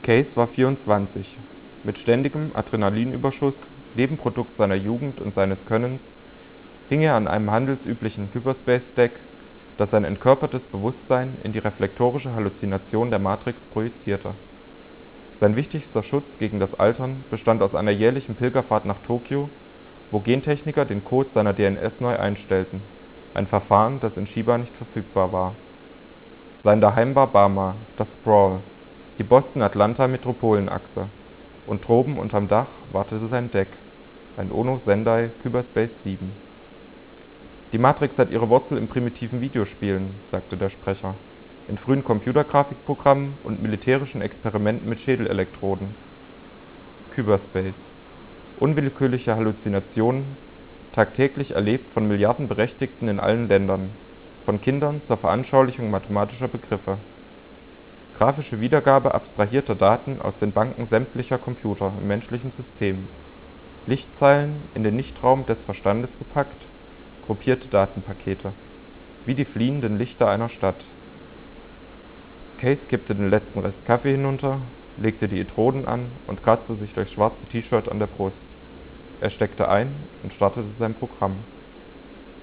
Case war 24. Mit ständigem Adrenalinüberschuss, Nebenprodukt seiner Jugend und seines Könnens, hing er an einem handelsüblichen Hyperspace-Deck, das sein entkörpertes Bewusstsein in die reflektorische Halluzination der Matrix projizierte. Sein wichtigster Schutz gegen das Altern bestand aus einer jährlichen Pilgerfahrt nach Tokio, wo Gentechniker den Code seiner DNS neu einstellten, ein Verfahren, das in Shiba nicht verfügbar war. Sein Daheim war Bama, das Sprawl, die Boston-Atlanta-Metropolenachse, und droben unterm Dach wartete sein Deck, ein Ono Sendai Kyberspace 7. Die Matrix hat ihre Wurzel in primitiven Videospielen, sagte der Sprecher, in frühen Computergrafikprogrammen und militärischen Experimenten mit Schädelelektroden. Kyberspace. Unwillkürliche Halluzinationen, tagtäglich erlebt von Milliarden Berechtigten in allen Ländern, von Kindern zur Veranschaulichung mathematischer Begriffe. Grafische Wiedergabe abstrahierter Daten aus den Banken sämtlicher Computer im menschlichen System. Lichtzeilen in den Nichtraum des Verstandes gepackt, gruppierte Datenpakete, wie die fliehenden Lichter einer Stadt. Case kippte den letzten Rest Kaffee hinunter, legte die Elektroden an und kratzte sich durchs schwarze T-Shirt an der Brust. Er steckte ein und startete sein Programm.